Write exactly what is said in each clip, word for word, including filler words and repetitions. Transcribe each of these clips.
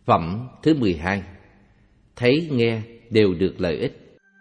Phẩm thứ mười hai. Thấy nghe đều được lợi ích.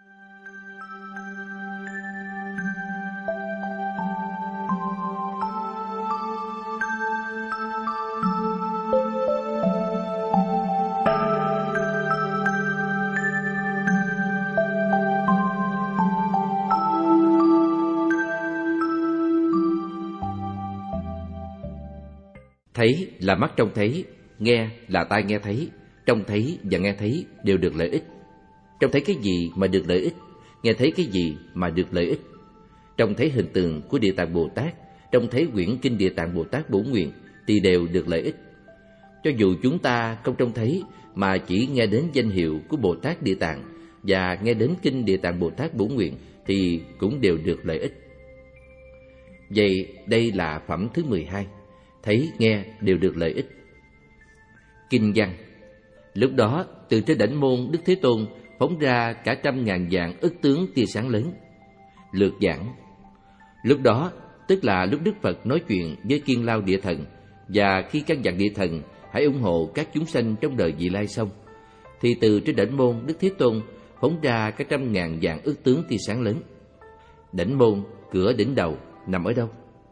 Thấy là mắt trông thấy, nghe là tai nghe thấy, trông thấy và nghe thấy đều được lợi ích. Trông thấy cái gì mà được lợi ích, nghe thấy cái gì mà được lợi ích. Trông thấy hình tượng của Địa Tạng Bồ Tát, trông thấy quyển kinh Địa Tạng Bồ Tát Bổn Nguyện thì đều được lợi ích. Cho dù chúng ta không trông thấy mà chỉ nghe đến danh hiệu của Bồ Tát Địa Tạng và nghe đến kinh Địa Tạng Bồ Tát Bổn Nguyện thì cũng đều được lợi ích. Vậy đây là phẩm thứ mười hai. Thấy nghe đều được lợi ích. Kinh văn. Lúc đó từ trên đảnh môn Đức Thế Tôn phóng ra cả trăm ngàn vạn ức tướng tia sáng lớn. Lược giảng. Lúc đó tức là lúc Đức Phật nói chuyện với Kiên Lao Địa Thần, và khi căn dặn Địa Thần hãy ủng hộ các chúng sanh trong đời vị lai xong, thì từ trên đảnh môn Đức Thế Tôn phóng ra cả trăm ngàn vạn ức tướng tia sáng lớn. Đảnh môn, cửa đỉnh đầu nằm ở đâu?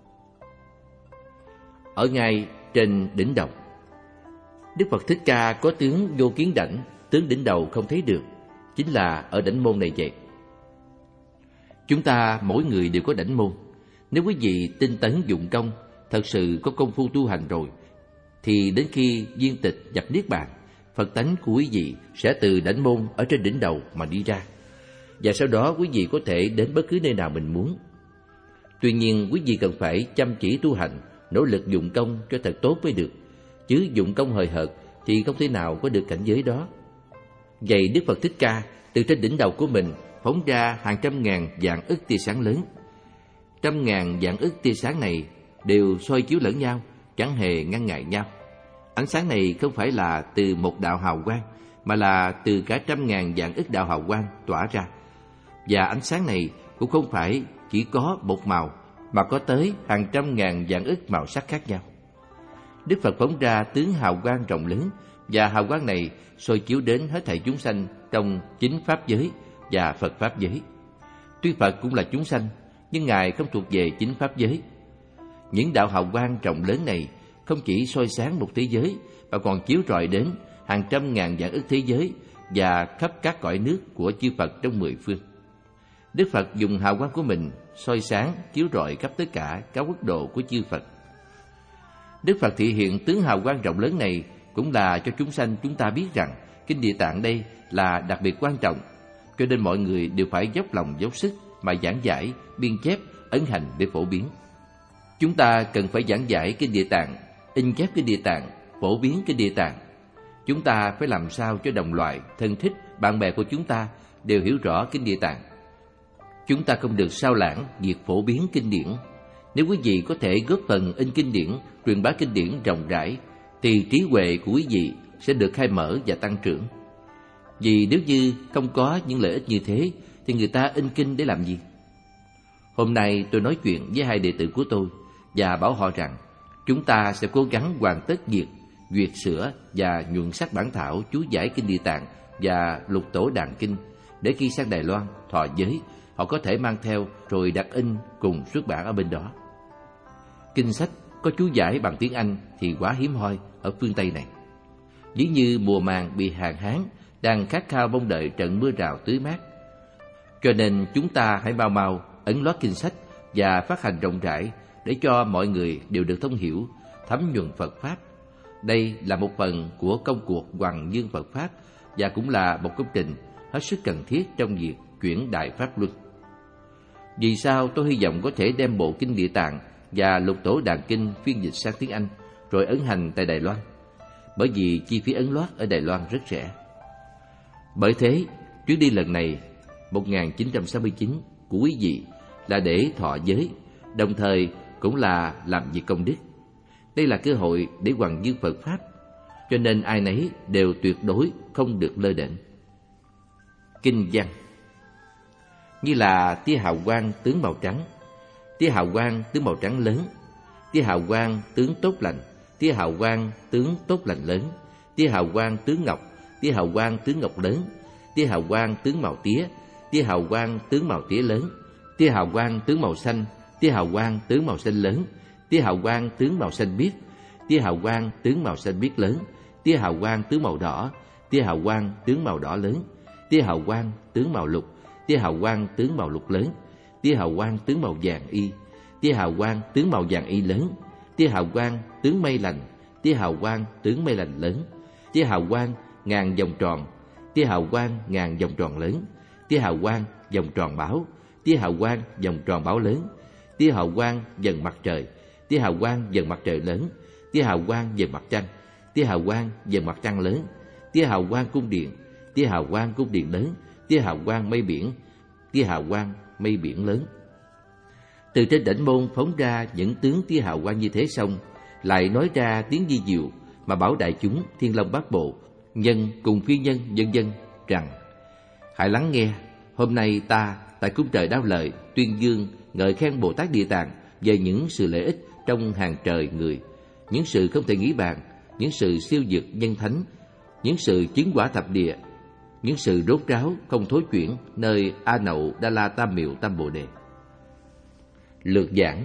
Ở ngay trên đỉnh đầu. Đức Phật Thích Ca có tướng vô kiến đảnh, tướng đỉnh đầu không thấy được, chính là ở đảnh môn này vậy. Chúng ta mỗi người đều có đảnh môn. Nếu quý vị tinh tấn dụng công, thật sự có công phu tu hành rồi, thì đến khi viên tịch nhập niết bàn, Phật tánh của quý vị sẽ từ đảnh môn ở trên đỉnh đầu mà đi ra, và sau đó quý vị có thể đến bất cứ nơi nào mình muốn. Tuy nhiên quý vị cần phải chăm chỉ tu hành, nỗ lực dụng công cho thật tốt mới được, chứ dụng công hời hợt thì không thể nào có được cảnh giới đó. Vậy Đức Phật Thích Ca từ trên đỉnh đầu của mình phóng ra hàng trăm ngàn vạn ức tia sáng lớn. Trăm ngàn vạn ức tia sáng này đều soi chiếu lẫn nhau, chẳng hề ngăn ngại nhau. Ánh sáng này không phải là từ một đạo hào quang, mà là từ cả trăm ngàn vạn ức đạo hào quang tỏa ra. Và ánh sáng này cũng không phải chỉ có một màu, mà có tới hàng trăm ngàn vạn ức màu sắc khác nhau. Đức Phật phóng ra tướng hào quang rộng lớn, và hào quang này soi chiếu đến hết thảy chúng sanh trong chính pháp giới và Phật pháp giới. Tuy Phật cũng là chúng sanh, nhưng Ngài không thuộc về chính pháp giới. Những đạo hào quang rộng lớn này không chỉ soi sáng một thế giới, mà còn chiếu rọi đến hàng trăm ngàn vạn ức thế giới và khắp các cõi nước của chư Phật trong mười phương. Đức Phật dùng hào quang của mình soi sáng, chiếu rọi khắp tất cả các quốc độ của chư Phật. Đức Phật thị hiện tướng hào quang rộng lớn này cũng là cho chúng sanh chúng ta biết rằng kinh Địa Tạng đây là đặc biệt quan trọng, cho nên mọi người đều phải dốc lòng dốc sức mà giảng giải, biên chép, ấn hành để phổ biến. Chúng ta cần phải giảng giải kinh Địa Tạng, in chép kinh Địa Tạng, phổ biến kinh Địa Tạng. Chúng ta phải làm sao cho đồng loại, thân thích, bạn bè của chúng ta đều hiểu rõ kinh Địa Tạng. Chúng ta không được sao lãng việc phổ biến kinh điển. Nếu quý vị có thể góp phần in kinh điển, truyền bá kinh điển rộng rãi, thì trí huệ của quý vị sẽ được khai mở và tăng trưởng. Vì nếu như không có những lợi ích như thế, thì người ta in kinh để làm gì? Hôm nay tôi nói chuyện với hai đệ tử của tôi và bảo họ rằng chúng ta sẽ cố gắng hoàn tất việc duyệt sửa và nhuận sắc bản thảo chú giải kinh Địa Tạng và lục tổ đàn kinh, để khi sang Đài Loan thọ giới, họ có thể mang theo rồi đặt in cùng xuất bản ở bên đó. Kinh sách có chú giải bằng tiếng Anh thì quá hiếm hoi ở phương Tây này. Ví như mùa màng bị hạn hán, đang khát khao mong đợi trận mưa rào tưới mát. Cho nên chúng ta hãy mau mau ấn loát kinh sách và phát hành rộng rãi, để cho mọi người đều được thông hiểu, thấm nhuần Phật Pháp. Đây là một phần của công cuộc hoằng dương Phật Pháp, và cũng là một công trình hết sức cần thiết trong việc chuyển Đại Pháp Luân. Vì sao tôi hy vọng có thể đem bộ kinh Địa Tạng và lục tổ đàn kinh phiên dịch sang tiếng Anh rồi ấn hành tại Đài Loan? Bởi vì chi phí ấn loát ở Đài Loan rất rẻ. Bởi thế, chuyến đi lần này một nghìn chín trăm sáu mươi chín của quý vị là để thọ giới, đồng thời cũng là làm việc công đức. Đây là cơ hội để hoằng dương Phật Pháp, cho nên ai nấy đều tuyệt đối không được lơ đễnh. Kinh văn. Như là tia hào quang tướng màu trắng, tia hào quang tướng màu trắng lớn, tia hào quang tướng tốt lành, tia hào quang tướng tốt lành lớn, tia hào quang tướng ngọc, tia hào quang tướng ngọc lớn, tia hào quang tướng màu tía, tia hào quang tướng màu tía lớn, tia hào quang tướng màu xanh, tia hào quang tướng màu xanh lớn, tia hào quang tướng màu xanh biếc, tia hào quang tướng màu xanh biếc lớn, tia hào quang tướng màu đỏ, tia hào quang tướng màu đỏ lớn, tia hào quang tướng màu lục, tia hào quang tướng màu lục lớn, tia hào quang tướng màu vàng y, tia hào quang tướng màu vàng y lớn, tia hào quang tướng mây lành, tia hào quang tướng mây lành lớn, tia hào quang ngàn vòng tròn, tia hào quang ngàn vòng tròn lớn, tia hào quang vòng tròn bảo, tia hào quang vòng tròn bảo lớn, tia hào quang dần mặt trời, tia hào quang dần mặt trời lớn, tia hào quang dần mặt trăng, tia hào quang dần mặt trăng lớn, tia hào quang cung điện, tia hào quang cung điện lớn, tia hào quang mây biển, tia hào quang mây biển lớn. Từ trên đỉnh môn phóng ra những tướng tia hào quang như thế xong, lại nói ra tiếng vi diệu mà bảo đại chúng Thiên Long Bát Bộ, nhân cùng phi nhân vân vân rằng: hãy lắng nghe, hôm nay ta tại cung trời Đao Lợi tuyên dương ngợi khen Bồ Tát Địa Tạng về những sự lợi ích trong hàng trời người, những sự không thể nghĩ bàn, những sự siêu vượt nhân thánh, những sự chứng quả thập địa, những sự rốt ráo không thối chuyển nơi A Nậu Đa La Tam Miệu Tam Bồ Đề. Lược giảng.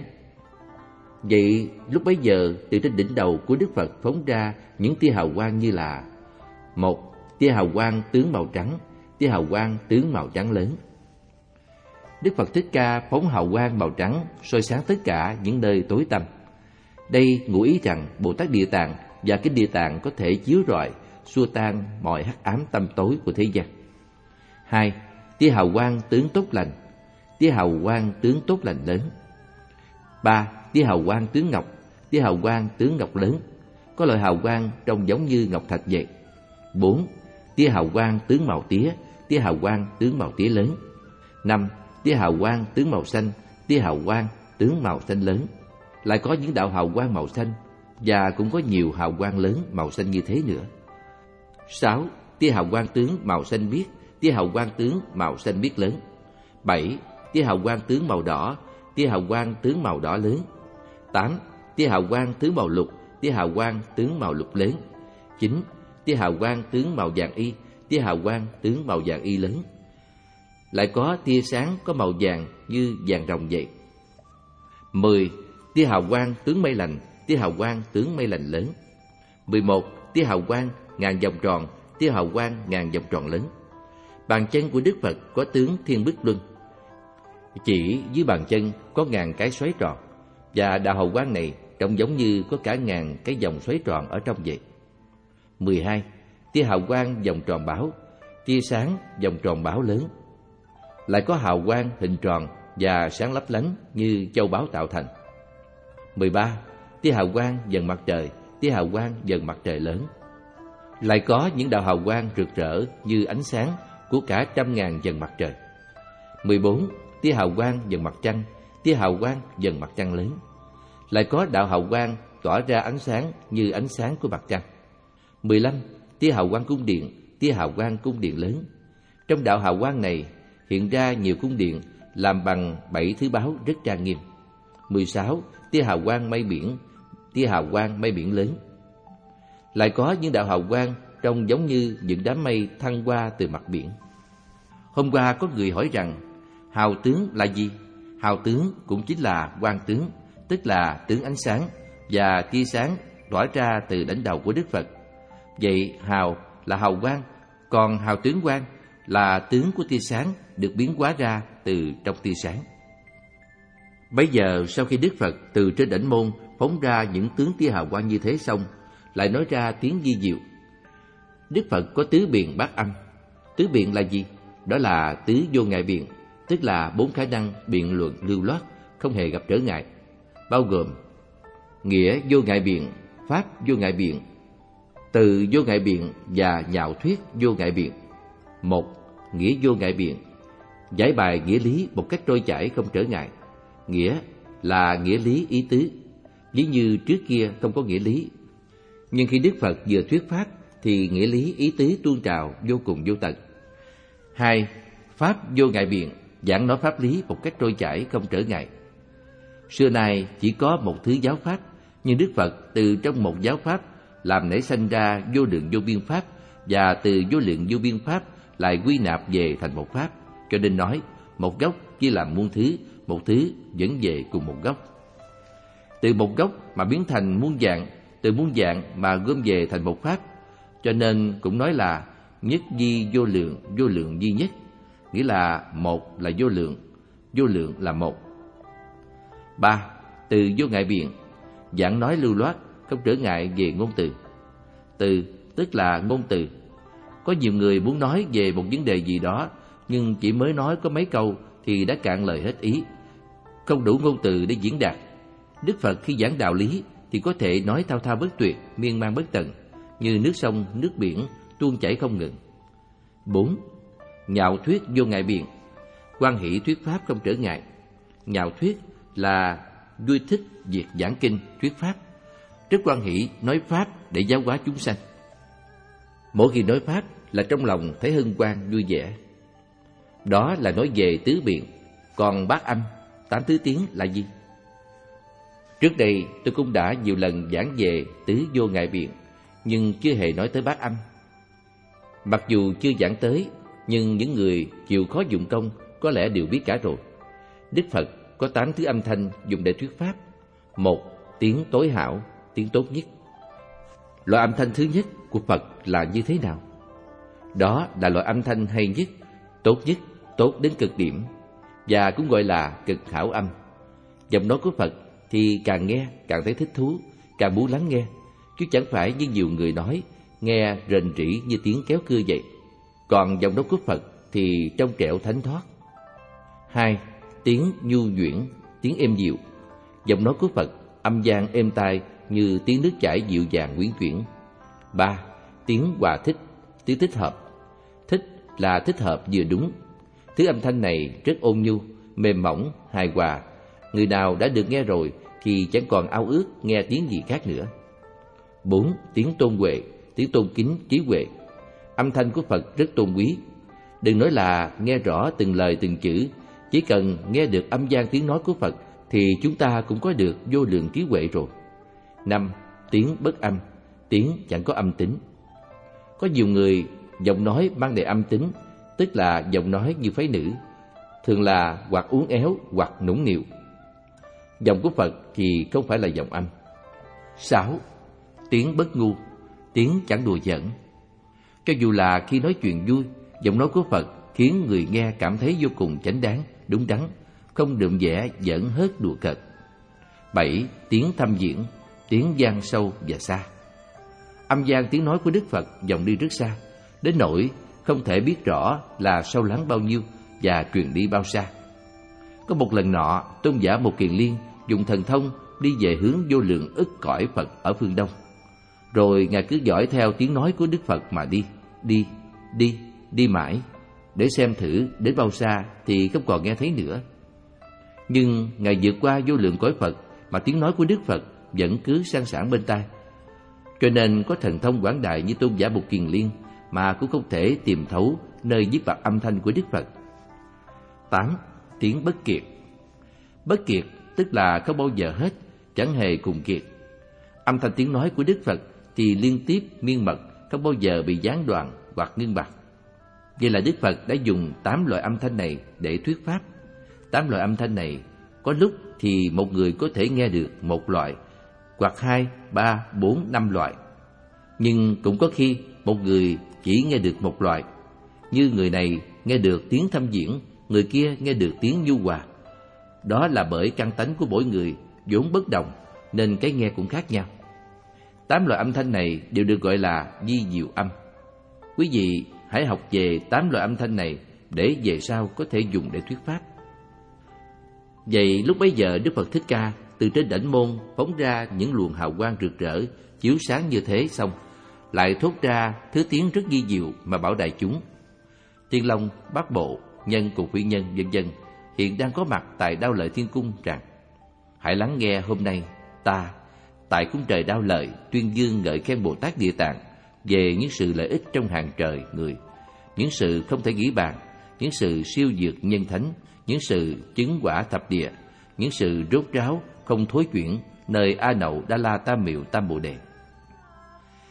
Vậy lúc bấy giờ, từ trên đỉnh đầu của Đức Phật phóng ra những tia hào quang như là: một, tia hào quang tướng màu trắng, tia hào quang tướng màu trắng lớn. Đức Phật Thích Ca phóng hào quang màu trắng soi sáng tất cả những nơi tối tăm. Đây ngụ ý rằng Bồ Tát Địa Tạng và Kinh Địa Tạng có thể chiếu rọi, xua tan mọi hắc ám tâm tối của thế gian. Hai, tia hào quang tướng tốt lành, tia hào quang tướng tốt lành lớn. Ba, tia hào quang tướng ngọc, tia hào quang tướng ngọc lớn, có loại hào quang trông giống như ngọc thạch vậy. Bốn, tia hào quang tướng màu tía, tia hào quang tướng màu tía lớn. Năm, tia hào quang tướng màu xanh, tia hào quang tướng màu xanh lớn. Lại có những đạo hào quang màu xanh, và cũng có nhiều hào quang lớn màu xanh như thế nữa. Sáu, tia hào quang tướng màu xanh biếc, tia hào quang tướng màu xanh biếc lớn. Bảy, tia hào quang tướng màu đỏ, tia hào quang tướng màu đỏ lớn. Tám, tia hào quang tướng màu lục, tia hào quang tướng màu lục lớn. Chín, tia hào quang tướng màu vàng y, tia hào quang tướng màu vàng y lớn. Lại có tia sáng có màu vàng như vàng ròng vậy. Mười, tia hào quang tướng mây lành, tia hào quang tướng mây lành lớn. Mười một, tia hào quang ngàn vòng tròn, tia hào quang ngàn vòng tròn lớn. Bàn chân của Đức Phật có tướng Thiên Bích Luân, chỉ dưới bàn chân có ngàn cái xoáy tròn, và đạo hào quang này trông giống như có cả ngàn cái vòng xoáy tròn ở trong vậy. Mười hai, tia hào quang vòng tròn bảo, tia sáng vòng tròn bảo lớn. Lại có hào quang hình tròn và sáng lấp lánh như châu báu tạo thành. Mười ba, tia hào quang dần mặt trời, tia hào quang dần mặt trời lớn. Lại có những đạo hào quang rực rỡ như ánh sáng của cả trăm ngàn dần mặt trời. Mười bốn, tia hào quang dần mặt trăng, tia hào quang dần mặt trăng lớn. Lại có đạo hào quang tỏa ra ánh sáng như ánh sáng của mặt trăng. Mười lăm, tia hào quang cung điện, tia hào quang cung điện lớn. Trong đạo hào quang này hiện ra nhiều cung điện làm bằng bảy thứ báu rất trang nghiêm. Mười sáu, tia hào quang mây biển, tia hào quang mây biển lớn. Lại có những đạo hào quang trông giống như những đám mây thăng qua từ mặt biển. Hôm qua có người hỏi rằng hào tướng là gì? Hào tướng cũng chính là quang tướng, tức là tướng ánh sáng và tia sáng tỏa ra từ đỉnh đầu của Đức Phật. Vậy hào là hào quang, còn hào tướng quang là tướng của tia sáng được biến hóa ra từ trong tia sáng. Bấy giờ sau khi Đức Phật từ trên đỉnh môn phóng ra những tướng tia hào quang như thế xong, lại nói ra tiếng vi diệu. Đức Phật có tứ biện bát âm. Tứ biện là gì? Đó là tứ vô ngại biện, tức là bốn khả năng biện luận lưu loát, không hề gặp trở ngại, bao gồm nghĩa vô ngại biện, pháp vô ngại biện, từ vô ngại biện và nhạo thuyết vô ngại biện. Một, nghĩa vô ngại biện, giải bài nghĩa lý một cách trôi chảy không trở ngại. Nghĩa là nghĩa lý ý tứ, ví như trước kia không có nghĩa lý, nhưng khi Đức Phật vừa thuyết pháp thì nghĩa lý ý tứ tuôn trào vô cùng vô tận. Hai, pháp vô ngại biện, giảng nói pháp lý một cách trôi chảy không trở ngại. Xưa nay chỉ có một thứ giáo pháp, nhưng Đức Phật từ trong một giáo pháp làm nảy sanh ra vô lượng vô biên pháp, và từ vô lượng vô biên pháp lại quy nạp về thành một pháp. Cho nên nói một gốc chia làm muôn thứ, một thứ vẫn về cùng một gốc. Từ một gốc mà biến thành muôn dạng, từ muôn dạng mà gom về thành một pháp. Cho nên cũng nói là nhất di vô lượng, vô lượng duy nhất, nghĩa là một là vô lượng, vô lượng là một. Ba, từ vô ngại biện, giảng nói lưu loát, không trở ngại về ngôn từ. Từ tức là ngôn từ. Có nhiều người muốn nói về một vấn đề gì đó, nhưng chỉ mới nói có mấy câu thì đã cạn lời hết ý, không đủ ngôn từ để diễn đạt. Đức Phật khi giảng đạo lý thì có thể nói thao thao bất tuyệt, miên man bất tận, như nước sông, nước biển tuôn chảy không ngừng. Bốn, nhạo thuyết vô ngại biện, hoan hỷ thuyết pháp không trở ngại. Nhạo thuyết là vui thích việc giảng kinh, thuyết pháp, rất hoan hỷ nói pháp để giáo hóa chúng sanh. Mỗi khi nói pháp là trong lòng thấy hân hoan vui vẻ. Đó là nói về tứ biện. Còn bát âm, tám thứ tiếng là gì? Trước đây tôi cũng đã nhiều lần giảng về tứ vô ngại biện, nhưng chưa hề nói tới bát âm. Mặc dù chưa giảng tới, nhưng những người chịu khó dụng công có lẽ đều biết cả rồi. Đức Phật có tám thứ âm thanh dùng để thuyết pháp. Một, tiếng tối hảo, tiếng tốt nhất. Loại âm thanh thứ nhất của Phật là như thế nào? Đó là loại âm thanh hay nhất, tốt nhất, tốt đến cực điểm, và cũng gọi là cực hảo âm. Giọng nói của Phật thì càng nghe càng thấy thích thú, càng muốn lắng nghe, chứ chẳng phải như nhiều người nói, nghe rền rĩ như tiếng kéo cưa vậy. Còn giọng nói của Phật thì trong trẻo thánh thoát. Hai, tiếng nhu nhuyễn, tiếng êm dịu. Giọng nói của Phật âm vang êm tai như tiếng nước chảy dịu dàng uyển chuyển. Ba, tiếng hòa thích, tiếng thích hợp. Thích là thích hợp vừa đúng. Thứ âm thanh này rất ôn nhu, mềm mỏng, hài hòa. Người nào đã được nghe rồi thì chẳng còn ao ước nghe tiếng gì khác nữa. Bốn, tiếng tôn huệ, tiếng tôn kính, trí huệ. Âm thanh của Phật rất tôn quý. Đừng nói là nghe rõ từng lời từng chữ, chỉ cần nghe được âm vang tiếng nói của Phật thì chúng ta cũng có được vô lượng trí huệ rồi. Năm, tiếng bất âm, tiếng chẳng có âm tính. Có nhiều người giọng nói mang đầy âm tính, tức là giọng nói như phái nữ, thường là hoặc uốn éo hoặc nũng nịu. Giọng của Phật thì không phải là giọng âm. Sáu, tiếng bất ngu, tiếng chẳng đùa giỡn. Cho dù là khi nói chuyện vui, giọng nói của Phật khiến người nghe cảm thấy vô cùng chánh đáng, đúng đắn, không đượm vẻ giỡn hớt đùa cợt. Bảy, tiếng thâm diễn, tiếng vang sâu và xa. Âm vang tiếng nói của Đức Phật vọng đi rất xa, đến nỗi không thể biết rõ là sâu lắng bao nhiêu và truyền đi bao xa. Có một lần nọ, tôn giả Một Kiền Liên dùng thần thông đi về hướng vô lượng ức cõi Phật ở phương Đông. Rồi Ngài cứ dõi theo tiếng nói của Đức Phật mà đi, đi, đi, đi mãi, để xem thử đến bao xa thì không còn nghe thấy nữa. Nhưng Ngài vượt qua vô lượng cõi Phật mà tiếng nói của Đức Phật vẫn cứ sang sảng bên tai. Cho nên có thần thông quảng đại như tôn giả Một Kiền Liên mà cũng không thể tìm thấu nơi nhiếp bạc âm thanh của Đức Phật. Tám, tiếng bất kiệt. Bất kiệt tức là không bao giờ hết, chẳng hề cùng kiệt. Âm thanh tiếng nói của Đức Phật thì liên tiếp miên mật, không bao giờ bị gián đoạn hoặc ngưng bặt. Vậy là Đức Phật đã dùng tám loại âm thanh này để thuyết pháp. Tám loại âm thanh này có lúc thì một người có thể nghe được một loại, hoặc hai, ba, bốn, năm loại. Nhưng cũng có khi một người chỉ nghe được một loại. Như người này nghe được tiếng thâm diễn, người kia nghe được tiếng nhu hòa. Đó là bởi căn tánh của mỗi người vốn bất đồng, nên cái nghe cũng khác nhau. Tám loại âm thanh này đều được gọi là di diệu âm. Quý vị hãy học về tám loại âm thanh này để về sau có thể dùng để thuyết pháp. Vậy lúc bấy giờ Đức Phật Thích Ca từ trên đảnh môn phóng ra những luồng hào quang rực rỡ, chiếu sáng như thế, xong lại thốt ra thứ tiếng rất di diệu mà bảo đại chúng. Thiên Long, Bát Bộ, Nhân cùng Phi Nhân vân vân hiện đang có mặt tại Đao Lợi Thiên Cung rằng: hãy lắng nghe hôm nay ta tại cung trời Đao Lợi tuyên dương ngợi khen Bồ Tát Địa Tạng về những sự lợi ích trong hàng trời người, những sự không thể nghĩ bàn, những sự siêu dược nhân thánh, những sự chứng quả thập địa, những sự rốt ráo không thối chuyển nơi A Nậu Đa La Tam Miệu Tam Bồ Đề.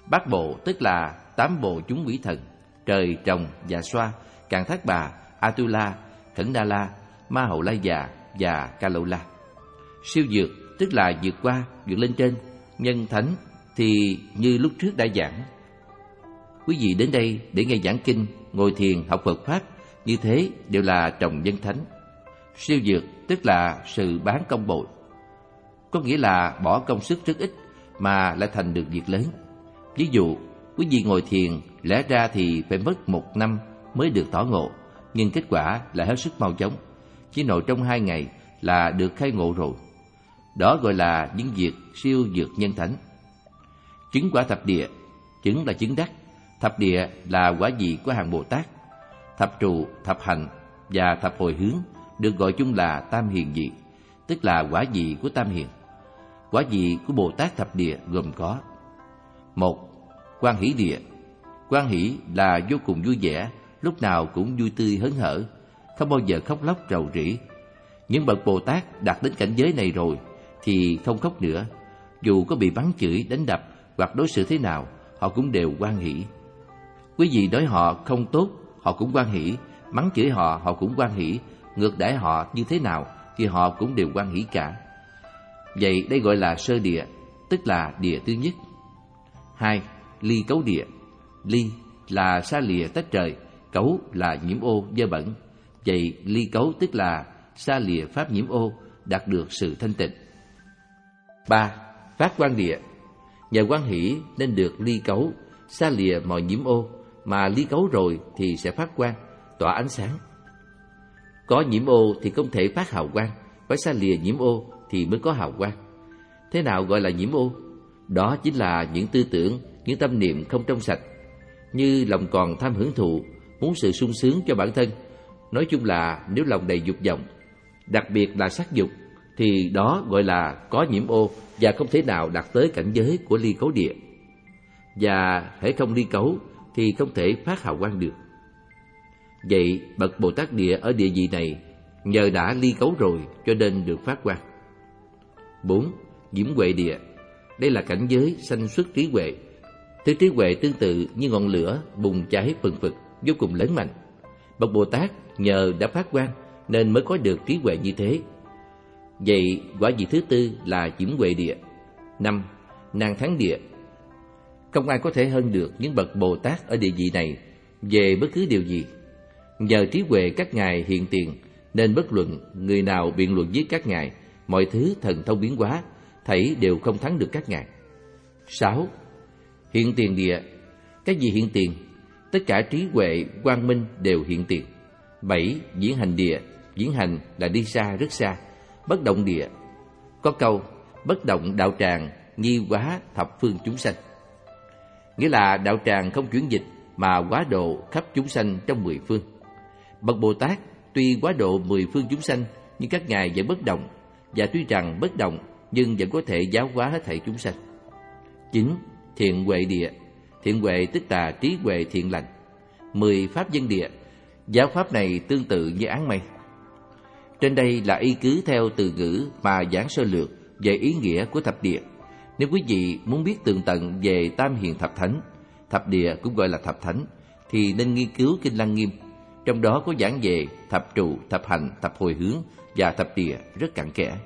Bát bộ tức là tám bộ chúng quỷ thần: trời, trồng, dạ xoa, càn thác bà, Atula, Khẩn Đa La, Ma Hậu La Già và Ca Lâu La. Siêu dược tức là vượt qua, vượt lên trên. Nhân thánh thì như lúc trước đã giảng. Quý vị đến đây để nghe giảng kinh, ngồi thiền, học Phật Pháp, như thế đều là trồng nhân thánh. Siêu dược tức là sự bán công bội, có nghĩa là bỏ công sức rất ít mà lại thành được việc lớn. Ví dụ, quý vị ngồi thiền, lẽ ra thì phải mất một năm mới được tỏ ngộ, nhưng kết quả lại hết sức mau chóng, chỉ nội trong hai ngày là được khai ngộ rồi. Đó gọi là những việc siêu dược nhân thánh. Chứng quả thập địa, chứng là chứng đắc, thập địa là quả vị của hàng Bồ Tát. Thập trụ, thập hạnh và thập hồi hướng được gọi chung là tam hiền vị, tức là quả vị của tam hiền. Quả vị của Bồ Tát thập địa gồm có: một. Quan hỷ địa. Quan hỷ là vô cùng vui vẻ, lúc nào cũng vui tươi hớn hở, không bao giờ khóc lóc rầu rĩ. Những bậc Bồ Tát đạt đến cảnh giới này rồi thì không khóc nữa, dù có bị bắn chửi, đánh đập hoặc đối xử thế nào, họ cũng đều hoan hỷ. Quý vị đối họ không tốt, họ cũng hoan hỷ; mắng chửi họ, họ cũng hoan hỷ; ngược đãi họ như thế nào thì họ cũng đều hoan hỷ cả. Vậy đây gọi là sơ địa, tức là địa thứ nhất. Hai. Ly cấu địa. Ly là xa lìa tách rời, cấu là nhiễm ô dơ bẩn. Vậy ly cấu tức là xa lìa pháp nhiễm ô, đạt được sự thanh tịnh. Ba. Phát quang địa. Nhờ quan hỷ nên được ly cấu, xa lìa mọi nhiễm ô, mà ly cấu rồi thì sẽ phát quang, tỏa ánh sáng. Có nhiễm ô thì không thể phát hào quang, phải xa lìa nhiễm ô thì mới có hào quang. Thế nào gọi là nhiễm ô? Đó chính là những tư tưởng, những tâm niệm không trong sạch, như lòng còn tham hưởng thụ, muốn sự sung sướng cho bản thân. Nói chung là nếu lòng đầy dục vọng, đặc biệt là sắc dục, thì đó gọi là có nhiễm ô và không thể nào đạt tới cảnh giới của ly cấu địa. Và hễ không ly cấu thì không thể phát hào quang được. Vậy bậc Bồ Tát địa ở địa vị này nhờ đã ly cấu rồi cho nên được phát quang. Bốn. Diễm huệ địa. Đây là cảnh giới sanh xuất trí huệ. Thứ trí huệ tương tự như ngọn lửa bùng cháy phừng phực, vô cùng lớn mạnh. Bậc Bồ Tát nhờ đã phát quang nên mới có được trí huệ như thế. Vậy quả vị thứ tư là diễm huệ địa. Năm. Nàng thắng địa. Không ai có thể hơn được những bậc Bồ Tát ở địa vị này về bất cứ điều gì. Nhờ trí huệ các ngài hiện tiền nên bất luận người nào biện luận với các ngài, mọi thứ thần thông biến hóa thảy đều không thắng được các ngài. Sáu. Hiện tiền địa. Cái gì hiện tiền? Tất cả trí huệ, quang minh đều hiện tiền. Bảy. Diễn hành địa. Diễn hành là đi xa, rất xa. Bất động địa. Có câu bất động đạo tràng nhi hóa thập phương chúng sanh, nghĩa là đạo tràng không chuyển dịch mà hóa độ khắp chúng sanh trong mười phương. Bậc Bồ Tát tuy hóa độ mười phương chúng sanh nhưng các ngài vẫn bất động, và tuy rằng bất động nhưng vẫn có thể giáo hóa hết thảy chúng sanh. Chín. Thiện huệ địa. Thiện huệ tức là trí huệ thiện lành. Mười pháp dân địa. Giáo pháp này tương tự như áng mây. Trên đây là y cứ theo từ ngữ mà giảng sơ lược về ý nghĩa của thập địa. Nếu quý vị muốn biết tường tận về tam hiền thập thánh, thập địa cũng gọi là thập thánh, thì nên nghiên cứu Kinh Lăng Nghiêm. Trong đó có giảng về thập trụ, thập hành, thập hồi hướng và thập địa rất cặn kẽ.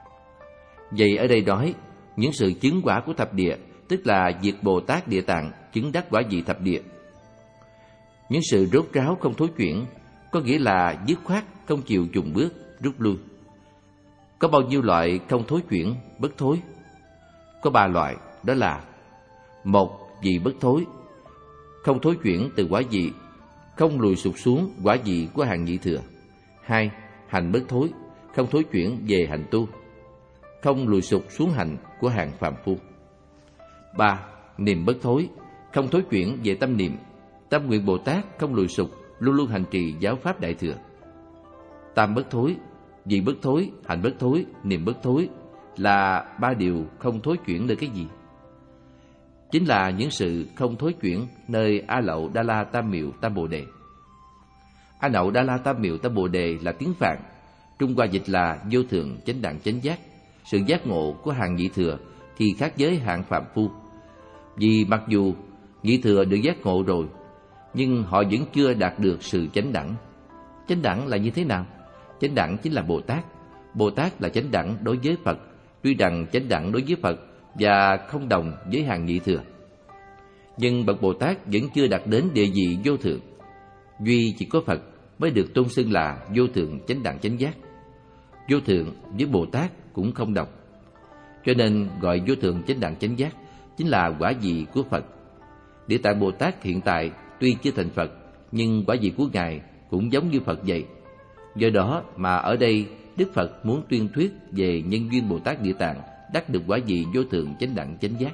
Vậy ở đây nói những sự chứng quả của thập địa, tức là việc Bồ Tát Địa Tạng chứng đắc quả vị thập địa. Những sự rốt ráo không thối chuyển, có nghĩa là dứt khoát không chịu chùng bước, rút lui. Có bao nhiêu loại không thối chuyển, bất thối? Có ba loại, đó là: một. Vị bất thối, không thối chuyển từ quả vị, không lùi sụt xuống quả vị của hàng nhị thừa. Hai. Hành bất thối, không thối chuyển về hành tu, không lùi sụt xuống hành của hàng phàm phu. Ba. Niệm bất thối, không thối chuyển về tâm niệm, tâm nguyện Bồ Tát không lùi sụt, luôn luôn hành trì giáo pháp đại thừa. Tam bất thối, vị bất thối, hành bất thối, niệm bất thối là ba điều không thối chuyển nơi cái gì? Chính là những sự không thối chuyển nơi A Lậu Đa La Tam Miệu Tam Bồ Đề. A Lậu Đa La Tam Miệu Tam Bồ Đề là tiếng Phạn, Trung Hoa dịch là vô thượng chánh đẳng chánh giác. Sự giác ngộ của hàng nhị thừa thì khác với hạng phàm phu. Vì mặc dù nhị thừa được giác ngộ rồi, nhưng họ vẫn chưa đạt được sự chánh đẳng. Chánh đẳng là như thế nào? Chánh đẳng chính là Bồ Tát. Bồ Tát là chánh đẳng đối với Phật, tuy rằng chánh đẳng đối với Phật và không đồng với hàng nhị thừa. Nhưng bậc Bồ Tát vẫn chưa đạt đến địa vị vô thượng. Duy chỉ có Phật mới được tôn xưng là vô thượng chánh đẳng chánh giác. Vô thượng với Bồ Tát cũng không đồng, cho nên gọi vô thượng chánh đẳng chánh giác chính là quả vị của Phật. Địa Tạng Bồ Tát hiện tại tuy chưa thành Phật, nhưng quả vị của Ngài cũng giống như Phật vậy. Do đó mà ở đây Đức Phật muốn tuyên thuyết về nhân duyên Bồ Tát Địa Tạng đắc được quả vị vô thượng chánh đẳng chánh giác.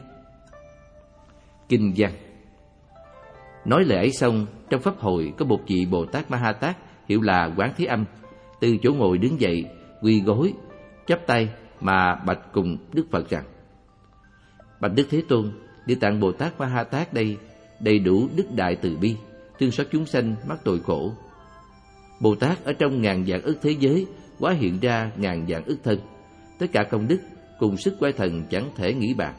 Kinh văn nói lời ấy xong, trong pháp hội có một vị Bồ Tát Ma Ha Tát hiệu là Quán Thế Âm, từ chỗ ngồi đứng dậy, quỳ gối, chắp tay mà bạch cùng Đức Phật rằng: Bạch Đức Thế Tôn, Địa Tạng Bồ Tát Ma Ha Tát đây đầy đủ đức đại từ bi, thương xót chúng sanh mắc tội khổ. Bồ Tát ở trong ngàn vạn ức thế giới hóa hiện ra ngàn vạn ức thân, tất cả công đức cùng sức quay thần chẳng thể nghĩ bạc.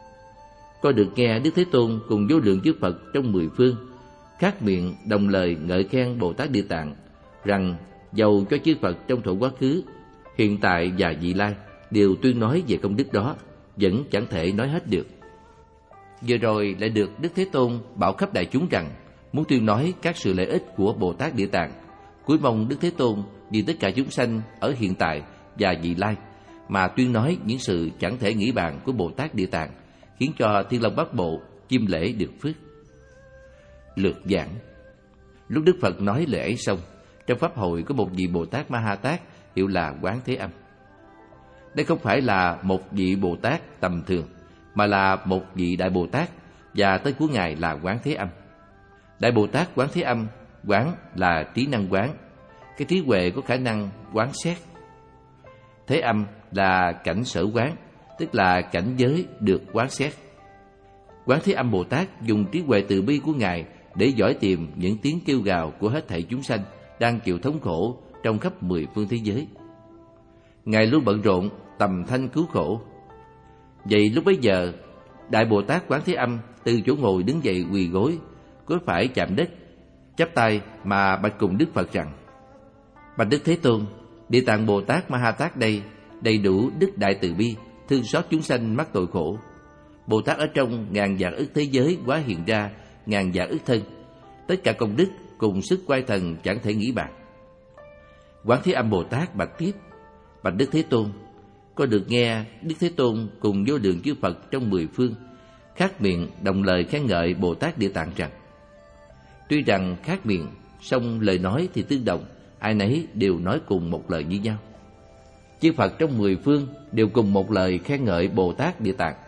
Con được nghe Đức Thế Tôn cùng vô lượng chư Phật trong mười phương khác miệng đồng lời ngợi khen Bồ Tát Địa Tạng rằng dầu cho chư Phật trong thổ quá khứ, hiện tại và vị lai đều tuyên nói về công đức đó, vẫn chẳng thể nói hết được. Vừa rồi lại được Đức Thế Tôn bảo khắp đại chúng rằng muốn tuyên nói các sự lợi ích của Bồ Tát Địa Tạng, cúi mong Đức Thế Tôn vì tất cả chúng sanh ở hiện tại và vị lai mà tuyên nói những sự chẳng thể nghĩ bàn của Bồ Tát Địa Tạng, khiến cho Thiên Long Bát Bộ chiêm lễ được phước. Lược giảng. Lúc Đức Phật nói lời ấy xong, trong pháp hội có một vị Bồ Tát Ma Ha Tát hiệu là Quán Thế Âm. Đây không phải là một vị Bồ Tát tầm thường, mà là một vị Đại Bồ Tát, và tên của Ngài là Quán Thế Âm. Đại Bồ Tát Quán Thế Âm, quán là trí năng quán, cái trí huệ có khả năng quán xét. Thế âm là cảnh sở quán, tức là cảnh giới được quán xét. Quán Thế Âm Bồ Tát dùng trí huệ từ bi của Ngài để dõi tìm những tiếng kêu gào của hết thảy chúng sanh đang chịu thống khổ trong khắp mười phương thế giới. Ngài luôn bận rộn tầm thanh cứu khổ. Vậy lúc bấy giờ, Đại Bồ Tát Quán Thế Âm từ chỗ ngồi đứng dậy quỳ gối, gối phải chạm đất, chắp tay mà bạch cùng Đức Phật rằng: Bạch Đức Thế Tôn, Địa Tạng Bồ Tát Ma Ha Tát đây đầy đủ đức đại từ bi, thương xót chúng sanh mắc tội khổ. Bồ Tát ở trong ngàn vạn ức thế giới hóa hiện ra ngàn vạn ức thân, tất cả công đức cùng sức quay thần chẳng thể nghĩ bạc. Quán Thế Âm Bồ Tát bạch tiếp: Bạch Đức Thế Tôn, con được nghe Đức Thế Tôn cùng vô lượng chư Phật trong mười phương khác miệng đồng lời khen ngợi Bồ Tát Địa Tạng rằng: Tuy rằng khác miệng, song lời nói thì tương đồng, ai nấy đều nói cùng một lời như nhau. Chư Phật trong mười phương đều cùng một lời khen ngợi Bồ Tát Địa Tạng.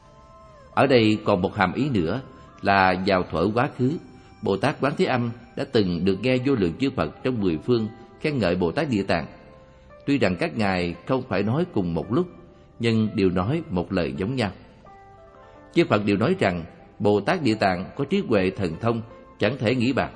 Ở đây còn một hàm ý nữa là vào thuở quá khứ, Bồ Tát Quán Thế Âm đã từng được nghe vô lượng chư Phật trong mười phương khen ngợi Bồ Tát Địa Tạng. Tuy rằng các ngài không phải nói cùng một lúc, nhưng đều nói một lời giống nhau. Chư Phật đều nói rằng Bồ Tát Địa Tạng có trí huệ thần thông chẳng thể nghĩ bạc.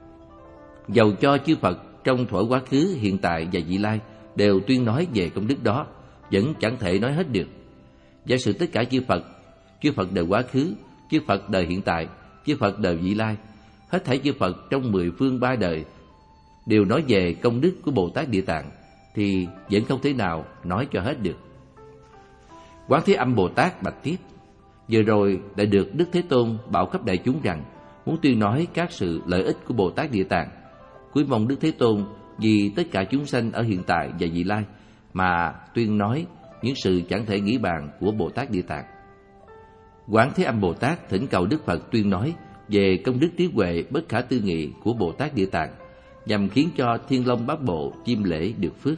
Dầu cho chư Phật trong thuở quá khứ, hiện tại và vị lai đều tuyên nói về công đức đó, vẫn chẳng thể nói hết được. Giả sử tất cả chư Phật, chư Phật đời quá khứ, chư Phật đời hiện tại, chư Phật đời vị lai, hết thảy chư Phật trong mười phương ba đời đều nói về công đức của Bồ Tát Địa Tạng, thì vẫn không thể nào nói cho hết được. Quán Thế Âm Bồ Tát bạch tiếp: Vừa rồi đã được Đức Thế Tôn bảo khắp đại chúng rằng muốn tuyên nói các sự lợi ích của Bồ Tát Địa Tạng, cúi mong Đức Thế Tôn vì tất cả chúng sanh ở hiện tại và vị lai mà tuyên nói những sự chẳng thể nghĩ bàn của Bồ Tát Địa Tạng. Quán Thế Âm Bồ Tát thỉnh cầu Đức Phật tuyên nói về công đức trí huệ bất khả tư nghị của Bồ Tát Địa Tạng, nhằm khiến cho Thiên Long Bát Bộ chiêm lễ được phước.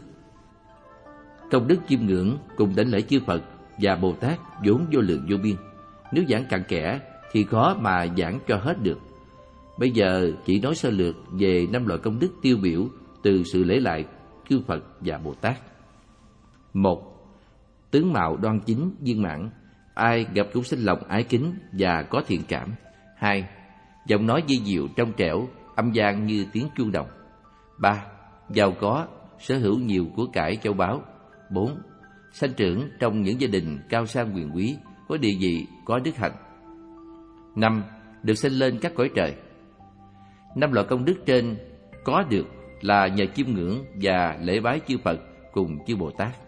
Công đức chiêm ngưỡng cùng đảnh lễ chư Phật và Bồ Tát vốn vô lượng vô biên, nếu giảng cặn kẽ thì khó mà giảng cho hết được. Bây giờ chỉ nói sơ lược về năm loại công đức tiêu biểu từ sự lễ lại chư Phật và Bồ Tát. Một, tướng mạo đoan chính viên mãn, ai gặp cũng sinh lòng ái kính và có thiện cảm. Hai, giọng nói di diệu trong trẻo, âm vang như tiếng chuông đồng. Ba, giàu có, sở hữu nhiều của cải châu báu. Bốn, sanh trưởng trong những gia đình cao sang quyền quý, có địa vị, có đức hạnh. Năm, được sanh lên các cõi trời. Năm loại công đức trên có được là nhờ chiêm ngưỡng và lễ bái chư Phật cùng chư Bồ Tát.